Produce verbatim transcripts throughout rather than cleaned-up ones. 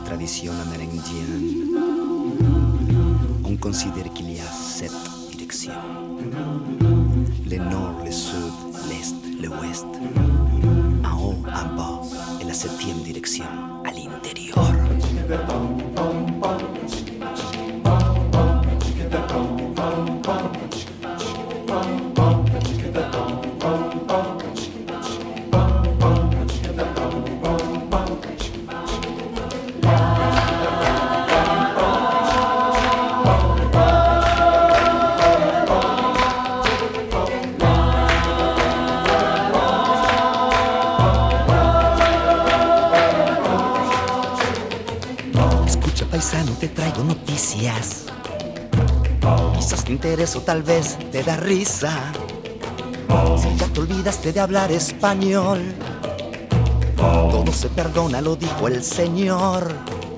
tradition amérindienne, on considère qu'il y a sept directions. Le nord, le sud, l'est, l'ouest. En haut, en bas, et la septième direction, à l'intérieur. Paisano, te traigo noticias. Quizás te interesa o tal vez te da risa. Si ya te olvidaste de hablar español, todo se perdona, lo dijo el Señor.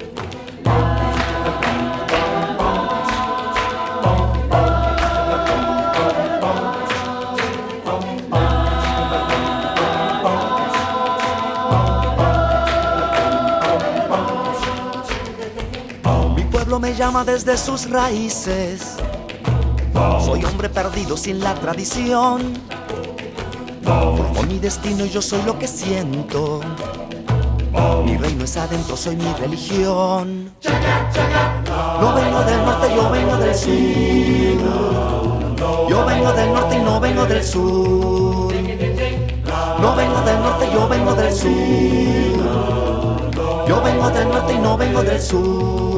Me llama desde sus raíces. Soy hombre perdido sin la tradición. Forjo mi destino y yo soy lo que siento. Mi reino es adentro, soy mi religión. No vengo del norte, yo vengo del sur. Yo vengo del norte y no vengo del sur. No vengo del norte, yo vengo del sur. Yo vengo del norte y no vengo del sur.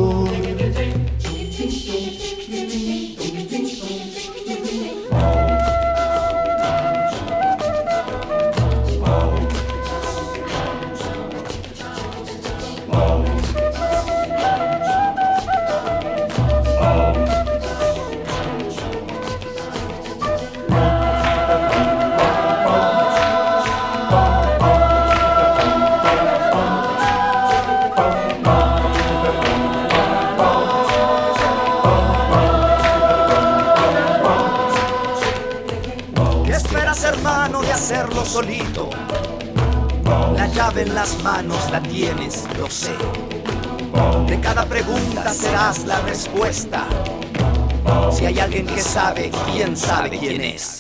Hermano, de hacerlo solito. La llave en las manos la tienes, lo sé. De cada pregunta serás la respuesta. Si hay alguien que sabe, ¿quién sabe quién es?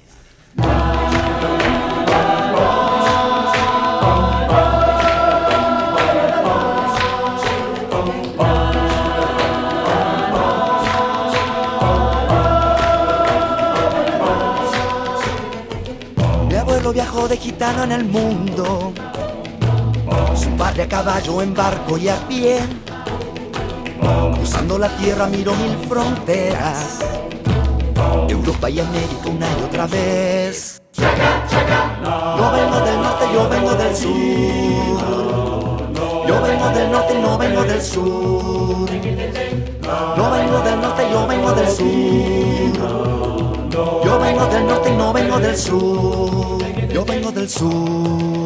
Viajó de gitano en el mundo, su padre a caballo, en barco y a pie. Cruzando la tierra miró mil fronteras, Europa y América una y otra vez. Yo vengo del norte, yo vengo del sur. Yo vengo del norte y no vengo del sur. No vengo del norte, yo vengo del sur. Yo vengo del norte y no vengo del sur. Yo vengo del sur.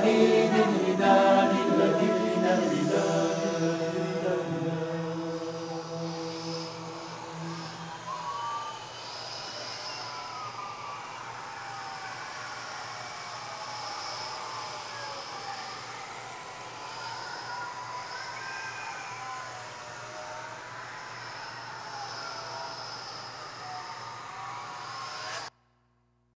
divinidad.